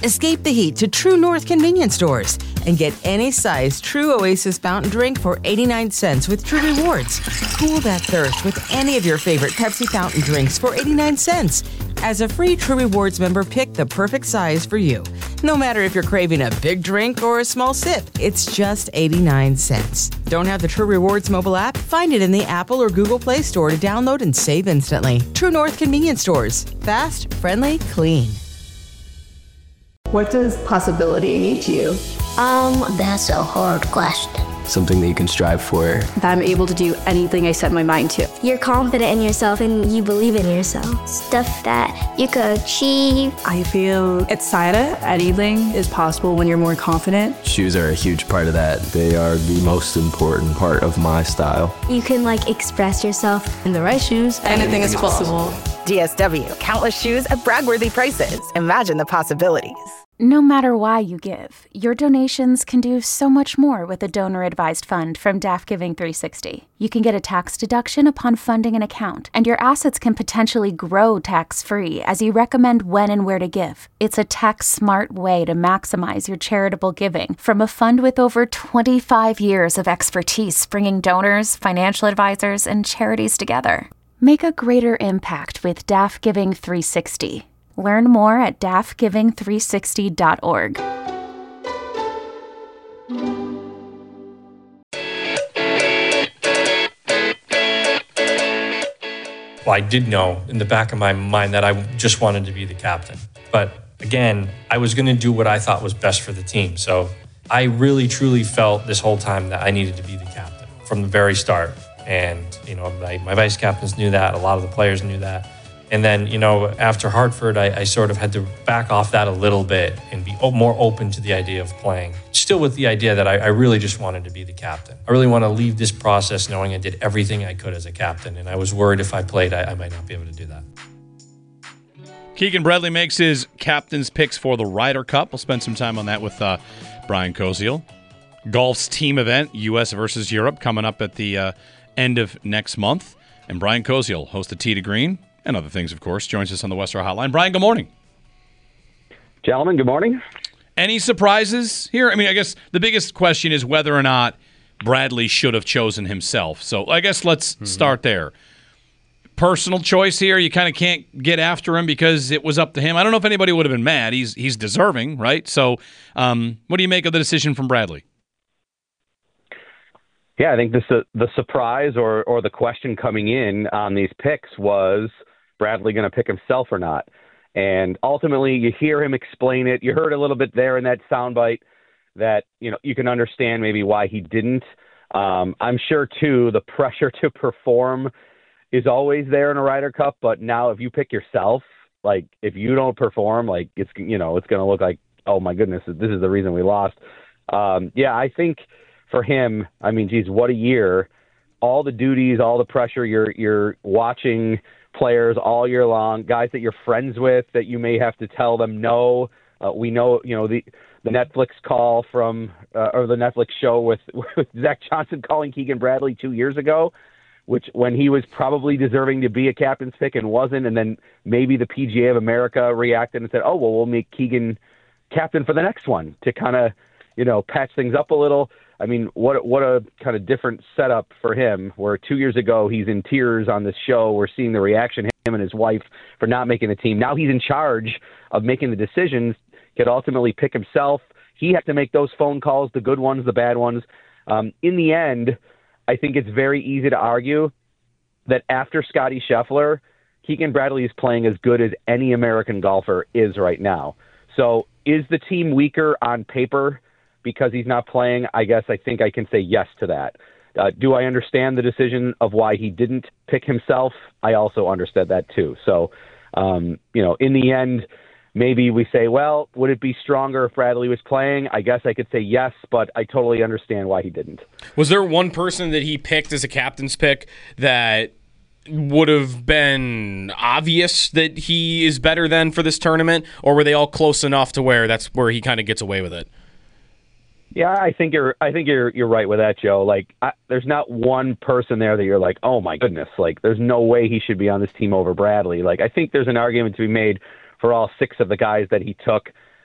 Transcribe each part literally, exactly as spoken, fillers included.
Escape the heat to True North convenience stores and get any size True Oasis fountain drink for eighty-nine cents with True Rewards. Cool that thirst with any of your favorite Pepsi fountain drinks for eighty-nine cents. As a free True Rewards member, pick the perfect size for you. No matter if you're craving a big drink or a small sip, it's just eighty-nine cents. Don't have the True Rewards mobile app? Find it in the Apple or Google Play Store to download and save instantly. True North convenience stores. Fast, friendly, clean. What does possibility mean to you? Um, that's a hard question. Something that you can strive for. That I'm able to do anything I set my mind to. You're confident in yourself and you believe in yourself. Stuff that you could achieve. I feel excited. Anything is possible when you're more confident. Shoes are a huge part of that. They are the most important part of my style. You can like express yourself. In the right shoes, anything is possible. D S W, countless shoes at brag-worthy prices. Imagine the possibilities. No matter why you give, your donations can do so much more with a donor-advised fund from D A F Giving three sixty. You can get a tax deduction upon funding an account, and your assets can potentially grow tax-free as you recommend when and where to give. It's a tax-smart way to maximize your charitable giving from a fund with over twenty-five years of expertise bringing donors, financial advisors, and charities together. Make a greater impact with D A F Giving three sixty. Learn more at D A F giving three sixty dot org. Well, I did know in the back of my mind that I just wanted to be the captain. But again, I was going to do what I thought was best for the team. So I really, truly felt this whole time that I needed to be the captain from the very start. And, you know, my, my vice captains knew that. A lot of the players knew that. And then, you know, after Hartford, I, I sort of had to back off that a little bit and be more open to the idea of playing. Still with the idea that I, I really just wanted to be the captain. I really want to leave this process knowing I did everything I could as a captain. And I was worried if I played, I, I might not be able to do that. Keegan Bradley makes his captain's picks for the Ryder Cup. We'll spend some time on that with uh, Brian Koziel. Golf's team event, U S versus Europe, coming up at the uh, end of next month. And Brian Koziel, host of Tee to Green, and other things, of course, joins us on the Western Hotline. Brian, good morning. Gentlemen, good morning. Any surprises here? I mean, I guess the biggest question is whether or not Bradley should have chosen himself. So I guess let's mm-hmm. start there. Personal choice here. You kind of can't get after him because it was up to him. I don't know if anybody would have been mad. He's he's deserving, right? So um, what do you make of the decision from Bradley? Yeah, I think this, uh, the surprise or, or the question coming in on these picks was Bradley going to pick himself or not? And ultimately, you hear him explain it. You heard a little bit there in that soundbite that, you know, you can understand maybe why he didn't. Um, I'm sure, too, the pressure to perform is always there in a Ryder Cup. But now if you pick yourself, like if you don't perform, like it's, you know, it's going to look like, oh, my goodness, this is the reason we lost. Um, yeah, I think for him, I mean, geez, what a year. All the duties, all the pressure, you're you're watching players all year long, guys that you're friends with that you may have to tell them no. Uh, we know, you know, the the Netflix call from uh, or the Netflix show with, with Zach Johnson calling Keegan Bradley two years ago, which when he was probably deserving to be a captain's pick and wasn't, and then maybe the P G A of America reacted and said, oh, well, we'll make Keegan captain for the next one to kind of, you know, patch things up a little. I mean, what what a kind of different setup for him, where two years ago he's in tears on this show. We're seeing the reaction, him and his wife, for not making the team. Now he's in charge of making the decisions, could ultimately pick himself. He had to make those phone calls, the good ones, the bad ones. Um, in the end, I think it's very easy to argue that after Scottie Scheffler, Keegan Bradley is playing as good as any American golfer is right now. So is the team weaker on paper because he's not playing? I guess I think I can say yes to that. Uh, do I understand the decision of why he didn't pick himself? I also understood that too. So, um, you know, in the end, maybe we say, well, would it be stronger if Bradley was playing? I guess I could say yes, but I totally understand why he didn't. Was there one person that he picked as a captain's pick that would have been obvious that he is better than for this tournament, or were they all close enough to where that's where he kind of gets away with it? Yeah, I think you're. I think you're. You're right with that, Joe. Like, I, there's not one person there that you're like, oh my goodness, like, there's no way he should be on this team over Bradley. Like, I think there's an argument to be made for all six of the guys that he took.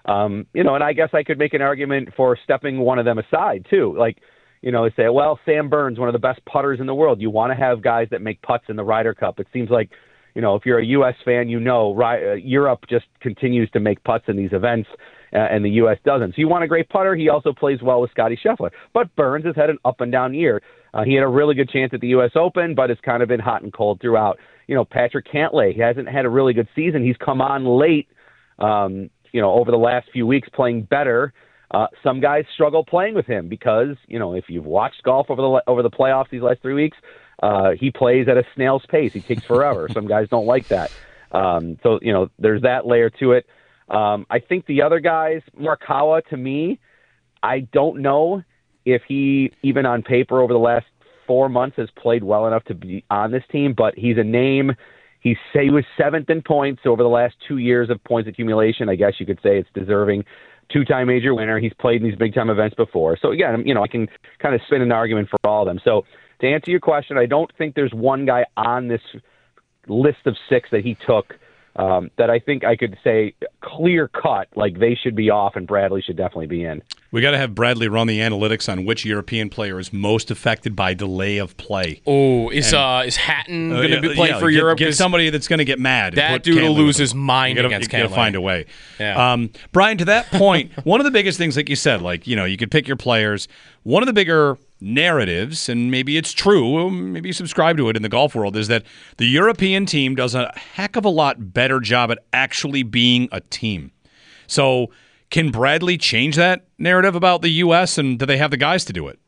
Um, you know, and I guess I could make an argument for stepping one of them aside too. Like, you know, say, well, Sam Burns, one of the best putters in the world. You want to have guys that make putts in the Ryder Cup. It seems like, you know, if you're a U S fan, you know, uh, Europe just continues to make putts in these events, uh, and the U S doesn't. So you want a great putter. He also plays well with Scottie Scheffler. But Burns has had an up and down year. Uh, he had a really good chance at the U S Open, but it's kind of been hot and cold throughout. You know, Patrick Cantlay, he hasn't had a really good season. He's come on late, um, you know, over the last few weeks playing better. Uh, some guys struggle playing with him because, you know, if you've watched golf over the over the playoffs these last three weeks, uh, he plays at a snail's pace. He takes forever. Some guys don't like that. Um, so, you know, there's that layer to it. Um, I think the other guys, Morikawa, to me, I don't know if he, even on paper over the last four months, has played well enough to be on this team, but he's a name. He's, he was seventh in points over the last two years of points accumulation. I guess you could say it's deserving. Two-time major winner. He's played in these big-time events before. So, again, you know, I can kind of spin an argument for all of them. So, to answer your question, I don't think there's one guy on this list of six that he took um, that I think I could say clear-cut, like they should be off and Bradley should definitely be in. We got to have Bradley run the analytics on which European player is most affected by delay of play. Oh, is and, uh, is Hatton uh, going to yeah, be playing yeah, for get, Europe? Get somebody that's going to get mad. That dude will lose his mind you gotta, against you Cantlay. Got to find a way. Yeah. Um, Brian, to that point, one of the biggest things, like you said, like, you know, you could pick your players. One of the bigger narratives, and maybe it's true, maybe you subscribe to it in the golf world, is that the European team does a heck of a lot better job at actually being a team. So can Bradley change that narrative about the U S, and do they have the guys to do it?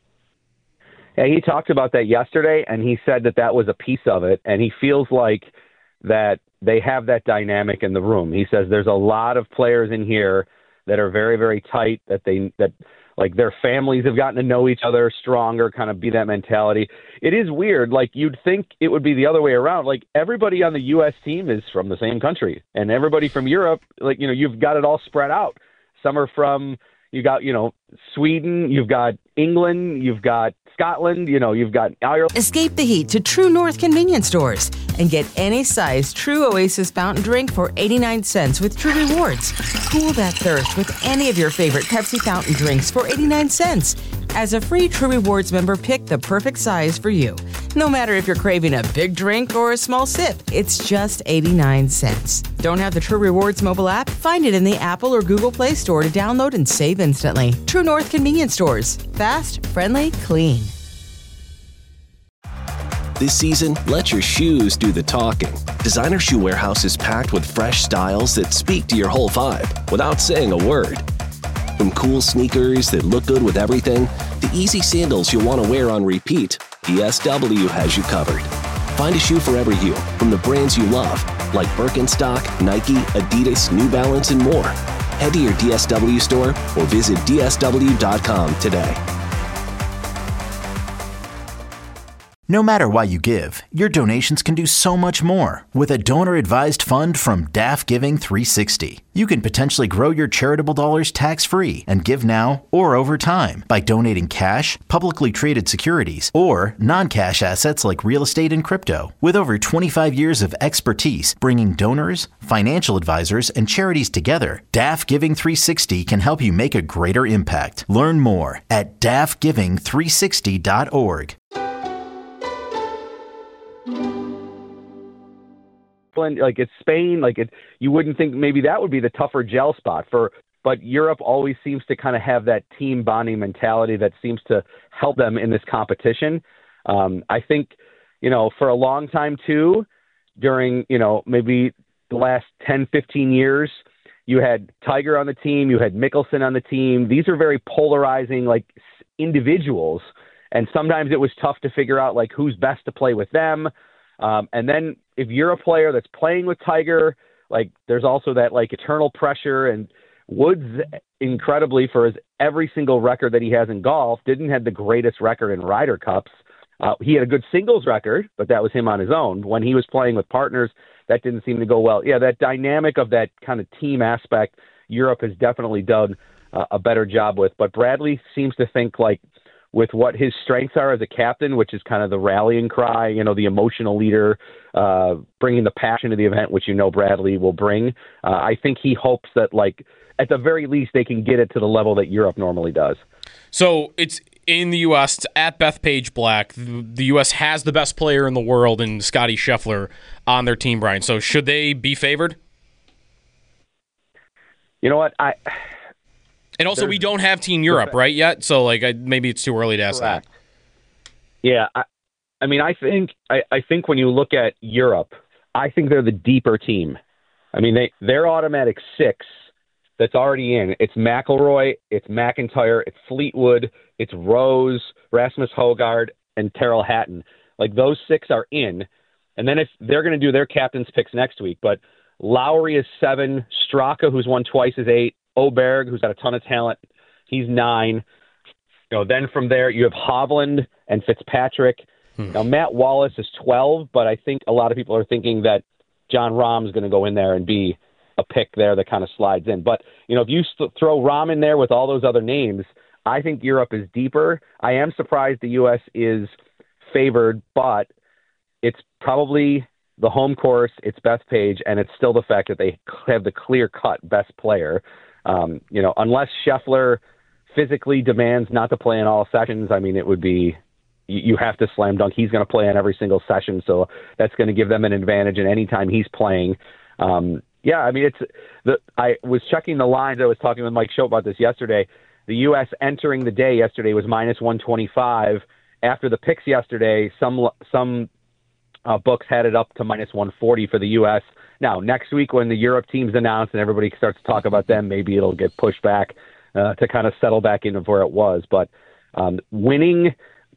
Yeah, he talked about that yesterday, and he said that that was a piece of it, and he feels like that they have that dynamic in the room. He says there's a lot of players in here that are very, very tight, that they that like their families have gotten to know each other stronger, kind of be that mentality. It is weird. Like, you'd think it would be the other way around. Like, everybody on the U S team is from the same country, and everybody from Europe, like, you know, you've got it all spread out. Some are from, you got, you know, Sweden, you've got England, you've got Scotland, you know, you've got Ireland. Escape the heat to True North convenience stores and get any size True Oasis fountain drink for eighty-nine cents with True Rewards. Cool that thirst with any of your favorite Pepsi fountain drinks for eighty-nine cents. As a free True Rewards member, pick the perfect size for you. No matter if you're craving a big drink or a small sip, it's just eighty-nine cents. Don't have the True Rewards mobile app? Find it in the Apple or Google Play Store to download and save instantly. True North convenience stores. Fast, friendly, clean. This season, let your shoes do the talking. Designer Shoe Warehouse is packed with fresh styles that speak to your whole vibe without saying a word. From cool sneakers that look good with everything, to easy sandals you'll want to wear on repeat, D S W has you covered. Find a shoe for every you from the brands you love, like Birkenstock, Nike, Adidas, New Balance, and more. Head to your D S W store or visit D S W dot com today. No matter what you give, your donations can do so much more with a donor-advised fund from D A F Giving three sixty. You can potentially grow your charitable dollars tax-free and give now or over time by donating cash, publicly traded securities, or non-cash assets like real estate and crypto. With over twenty-five years of expertise bringing donors, financial advisors, and charities together, D A F Giving three sixty can help you make a greater impact. Learn more at D A F giving three sixty dot org. Like, it's Spain, like it, you wouldn't think maybe that would be the tougher gel spot for, but Europe always seems to kind of have that team bonding mentality that seems to help them in this competition. Um, I think, you know, for a long time too, during, you know, maybe the last ten, fifteen years, you had Tiger on the team, you had Mickelson on the team. These are very polarizing, like, individuals. And sometimes it was tough to figure out, like, who's best to play with them. Um, and then if you're a player that's playing with Tiger, like, there's also that, like, eternal pressure. And Woods, incredibly, for his every single record that he has in golf, didn't have the greatest record in Ryder Cups. Uh, he had a good singles record, but that was him on his own. When he was playing with partners, that didn't seem to go well. Yeah, that dynamic of that kind of team aspect, Europe has definitely done uh, a better job with. But Bradley seems to think, like, with what his strengths are as a captain, which is kind of the rallying cry, you know, the emotional leader, uh, bringing the passion to the event, which, you know, Bradley will bring. Uh, I think he hopes that, like, at the very least, they can get it to the level that Europe normally does. So it's in the U S, it's at Bethpage Black. The U S has the best player in the world in Scottie Scheffler on their team, Brian. So should they be favored? You know what? I And also, we don't have Team Europe, right, yet? So like, I, maybe it's too early to ask correct. that. Yeah, I, I mean, I think I, I think when you look at Europe, I think they're the deeper team. I mean, they, their automatic six that's already in, it's McIlroy, it's McIntyre, it's Fleetwood, it's Rose, Rasmus Højgaard, and Tyrrell Hatton. Like, those six are in. And then if they're going to do their captain's picks next week, but Lowry is seven, Straka, who's won twice, is eight, Oberg, who's got a ton of talent, he's nine. You know, then from there, you have Hovland and Fitzpatrick. Hmm. Now, Matt Wallace is twelve, but I think a lot of people are thinking that John Rahm's going to go in there and be a pick there that kind of slides in. But, you know, if you st- throw Rahm in there with all those other names, I think Europe is deeper. I am surprised the U S is favored, but it's probably the home course, it's Bethpage, and it's still the fact that they have the clear-cut best player. Um, you know, unless Scheffler physically demands not to play in all sessions, I mean, it would be you have to slam dunk. He's going to play in every single session, so that's going to give them an advantage. And anytime he's playing, um, yeah, I mean, it's the. I was checking the lines. I was talking with Mike Show about this yesterday. The U S entering the day yesterday was minus one twenty-five. After the picks yesterday, some some uh, books had it up to minus one forty for the U S. Now, next week when the Europe team's announced and everybody starts to talk about them, maybe it'll get pushed back uh, to kind of settle back into where it was. But um, winning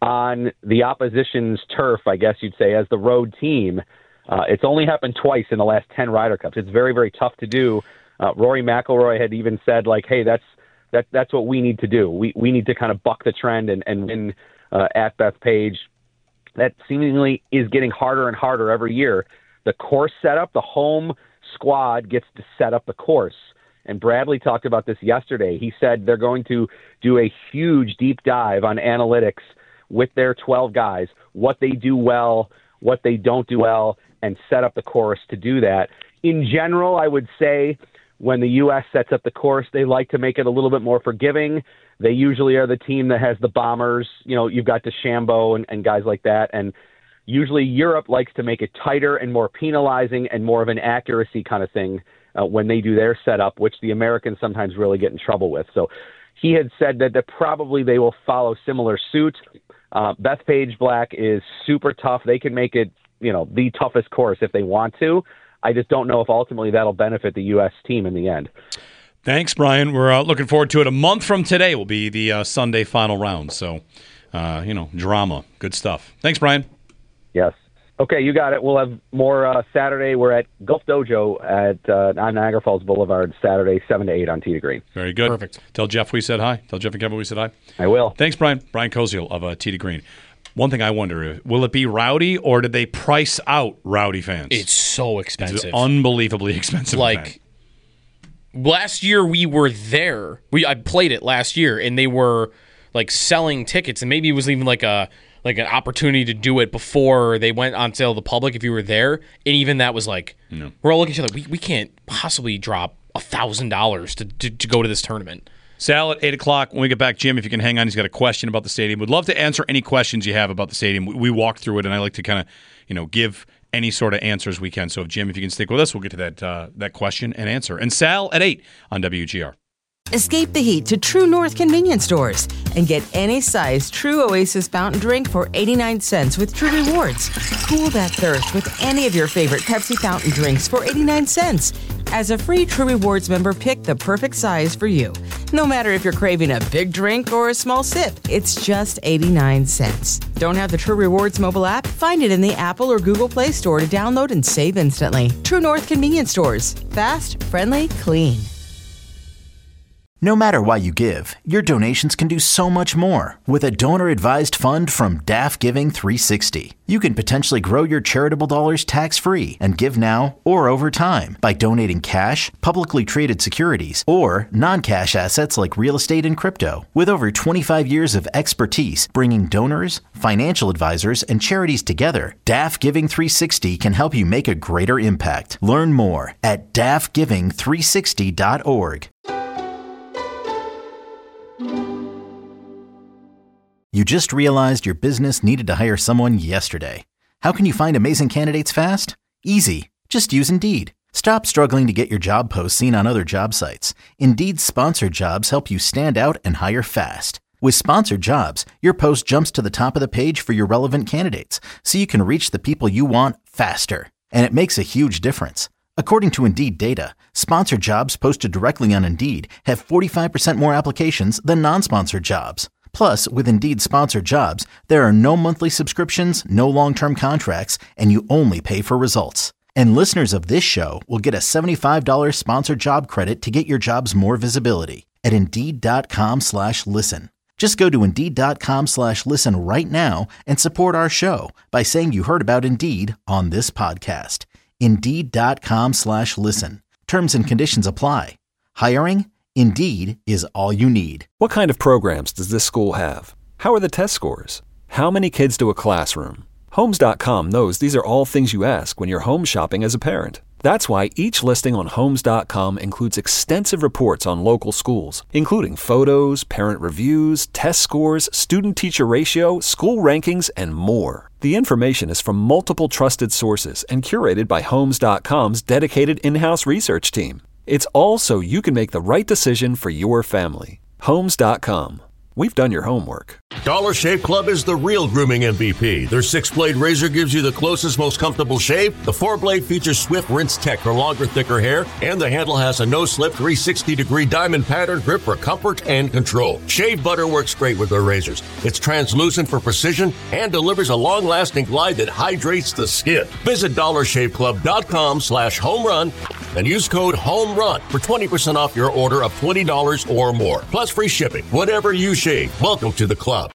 on the opposition's turf, I guess you'd say, as the road team, uh, it's only happened twice in the last ten Ryder Cups. It's very, very tough to do. Uh, Rory McIlroy had even said, like, hey, that's that that's what we need to do. We we need to kind of buck the trend and, and win uh, at Bethpage. That seemingly is getting harder and harder every year. The course setup, the home squad gets to set up the course. And Bradley talked about this yesterday. He said they're going to do a huge deep dive on analytics with their twelve guys, what they do well, what they don't do well, and set up the course to do that. In general, I would say when the U S sets up the course, they like to make it a little bit more forgiving. They usually are the team that has the bombers. You know, you've got DeChambeau and, and guys like that. And usually Europe likes to make it tighter and more penalizing and more of an accuracy kind of thing uh, when they do their setup, which the Americans sometimes really get in trouble with. So he had said that, that probably they will follow similar suit. Uh, Bethpage Black is super tough. They can make it, you know, the toughest course if they want to. I just don't know if ultimately that'll benefit the U S team in the end. Thanks, Brian. We're uh, looking forward to it. A month from today will be the uh, Sunday final round. So, uh, you know, drama. Good stuff. Thanks, Brian. Yes. Okay, you got it. We'll have more uh, Saturday. We're at Gulf Dojo at uh, on Niagara Falls Boulevard Saturday, seven to eight on Tee to Green. Very good. Perfect. Tell Jeff we said hi. Tell Jeff and Kevin we said hi. I will. Thanks, Brian. Brian Koziel of uh, Tee to Green. One thing I wonder, will it be rowdy or did they price out rowdy fans? It's so expensive. It's unbelievably expensive. Like, event. Last year we were there. We I played it last year, and they were, like, selling tickets, and maybe it was even like a like an opportunity to do it before they went on sale to the public if you were there. And even that was like, no. We're all looking at each other. We, we can't possibly drop one thousand dollars to, to, to go to this tournament. Sal at eight o'clock. When we get back, Jim, if you can hang on, he's got a question about the stadium. Would love to answer any questions you have about the stadium. We, we walked through it, and I like to kind of, you know, give any sort of answers we can. So, if Jim, if you can stick with us, we'll get to that uh, that question and answer. And Sal at eight on W G R. Escape the heat to True North convenience stores and get any size True Oasis fountain drink for eighty-nine cents with True Rewards. Cool that thirst with any of your favorite Pepsi fountain drinks for eighty-nine cents. As a free True Rewards member, pick the perfect size for you. No matter if you're craving a big drink or a small sip, it's just eighty-nine cents. Don't have the True Rewards mobile app? Find it in the Apple or Google Play Store to download and save instantly. True North convenience stores. Fast, friendly, clean. No matter what you give, your donations can do so much more with a donor-advised fund from D A F Giving three sixty. You can potentially grow your charitable dollars tax-free and give now or over time by donating cash, publicly traded securities, or non-cash assets like real estate and crypto. With over twenty-five years of expertise bringing donors, financial advisors, and charities together, D A F Giving three sixty can help you make a greater impact. Learn more at D A F giving three sixty dot org. You just realized your business needed to hire someone yesterday. How can you find amazing candidates fast? Easy. Just use Indeed. Stop struggling to get your job posts seen on other job sites. Indeed's sponsored jobs help you stand out and hire fast. With sponsored jobs, your post jumps to the top of the page for your relevant candidates, so you can reach the people you want faster. And it makes a huge difference. According to Indeed data, sponsored jobs posted directly on Indeed have forty-five percent more applications than non-sponsored jobs. Plus, with Indeed sponsored jobs, there are no monthly subscriptions, no long-term contracts, and you only pay for results. And listeners of this show will get a seventy-five dollars sponsored job credit to get your jobs more visibility at Indeed.com slash listen. Just go to Indeed.com slash listen right now and support our show by saying you heard about Indeed on this podcast. Indeed.com slash listen. Terms and conditions apply. Hiring? Indeed is all you need. What kind of programs does this school have? How are the test scores? How many kids do a classroom? Homes dot com knows these are all things you ask when you're home shopping as a parent. That's why each listing on Homes dot com includes extensive reports on local schools, including photos, parent reviews, test scores, student-teacher ratio, school rankings, and more. The information is from multiple trusted sources and curated by Homes dot com's dedicated in-house research team. It's all so you can make the right decision for your family. Homes dot com. We've done your homework. Dollar Shave Club is the real grooming M V P. Their six-blade razor gives you the closest, most comfortable shave. The four-blade features Swift Rinse Tech for longer, thicker hair. And the handle has a no-slip three hundred sixty degree diamond pattern grip for comfort and control. Shave butter works great with their razors. It's translucent for precision and delivers a long-lasting glide that hydrates the skin. Visit dollar shave club dot com slash home run and use code HOMERUN for twenty percent off your order of twenty dollars or more. Plus free shipping. Whatever you shave, welcome to the club.